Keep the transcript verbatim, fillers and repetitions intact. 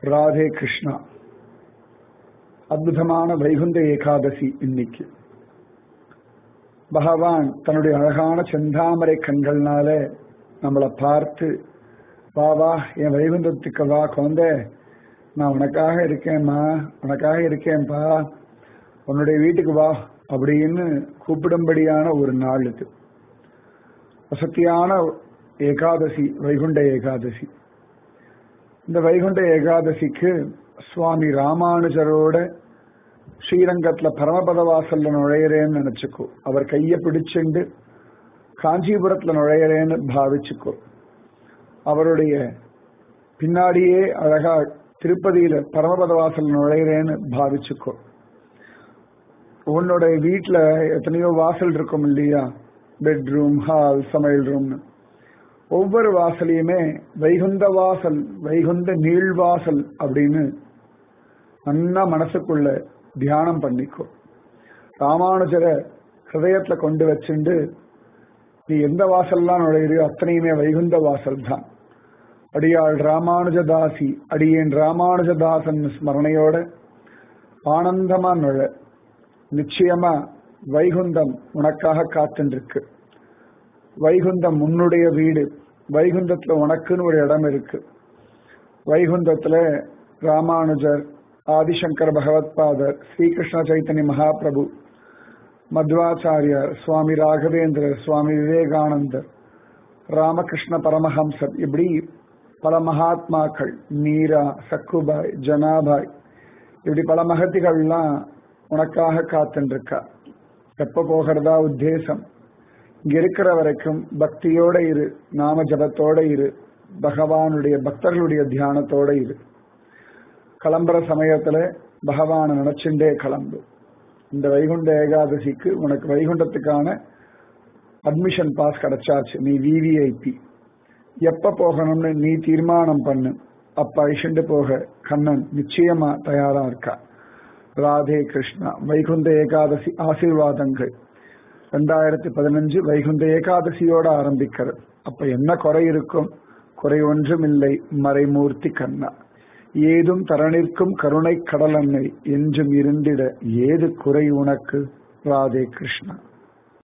ராதே கிருஷ்ணா. அற்புதமான வைகுந்த ஏகாதசி இன்னைக்கு. பகவான் தன்னுடைய அழகான செந்தாமரை கண்கள்னால நம்மளை பார்த்து, வா வா என் வைகுந்தத்துக்கு வா குழந்தை, நான் உனக்காக இருக்கேன்மா, உனக்காக இருக்கேன்பா, உன்னுடைய வீட்டுக்கு வா அப்படின்னு கூப்பிடும்படியான ஒரு நாள் இது. வசத்தியான ஏகாதசி, வைகுண்ட ஏகாதசி. இந்த வைகுண்ட ஏகாதசிக்கு சுவாமி ராமானுஜரோட ஸ்ரீரங்கத்துல பரமபத வாசல்ல நுழையிறேன்னு நினைச்சுக்கோ. அவர் கைய பிடிச்சுண்டு காஞ்சிபுரத்துல நுழையிறேன்னு பாவிச்சுக்கோ. அவருடைய பின்னாடியே அழகா திருப்பதியில பரமபத வாசல் நுழையிறேன்னு பாவிச்சுக்கோ. உன்னுடைய வீட்டுல எத்தனையோ வாசல் இருக்கும் இல்லையா, பெட்ரூம், ஹால், சமையல் ரூம்னு. ஒவ்வொரு வாசலையுமே வைகுந்த வாசல், வைகுந்த நீள்வாசல் அப்படின்னு நல்லா மனசுக்குள்ள தியானம் பண்ணிக்கோ. ராமானுஜரை ஹிருதயத்துல கொண்டு வச்சுண்டு நீ எந்த வாசல்லாம் நுழையிறியோ அத்தனையுமே வைகுந்த வாசல் தான். அடியாள் ராமானுஜதாசி, அடியேன் ராமானுஜதாசன் ஸ்மரணையோட ஆனந்தமா நுழ. நிச்சயமா வைகுந்தம் உனக்காக காத்துருக்கு. வைகுந்தம் உன்னுடைய வீடு. வைகுந்தத்துல உனக்குன்னு ஒரு இடம் இருக்கு. வைகுந்தத்துல ராமானுஜர், ஆதிசங்கர பகவத்பாதர், ஸ்ரீகிருஷ்ண சைத்தன்ய மகாபிரபு, மத்வாச்சாரியார், சுவாமி ராகவேந்திரர், சுவாமி விவேகானந்தர், ராமகிருஷ்ண பரமஹம்சர், இப்படி பல மகாத்மாக்கள், மீரா, சக்குபாய், ஜனாபாய், இப்படி பல மகத்திகள்லாம் உனக்காக காத்துருக்கா. எப்ப போகிறதா உத்தேசம்? இங்க இருக்கிற வரைக்கும் பக்தியோட இரு, நாம ஜபத்தோட இரு, பகவானுடைய பக்தர்களுடைய தியானத்தோட இரு. கிளம்புற சமயத்துல பகவானை நினைச்சுட்டே கிளம்பு. இந்த வைகுண்ட ஏகாதசிக்கு உனக்கு வைகுண்டத்துக்கான அட்மிஷன் பாஸ் கிடைச்சாச்சு. நீ விவிஐபி. எப்ப போகணும்னு நீ தீர்மானம் பண்ணு. அப்ப ஐஷண்டு போக கண்ணன் நிச்சயமா தயாரா இருக்கா. ராதே கிருஷ்ணா. வைகுந்த ஏகாதசி ஆசீர்வாதங்கள் ரெண்டாயிரத்தி பதினஞ்சு வைகுந்த ஏகாதசியோட ஆரம்பிக்கிறது. அப்ப என்ன குறை இருக்கும்? குறை ஒன்றும் இல்லை மறைமூர்த்தி கண்ணா. ஏதும் தரணிற்கும் கருணை கடல் அன்னை என்றும் இருந்திட ஏது குறை உனக்கு? ராதே கிருஷ்ணா.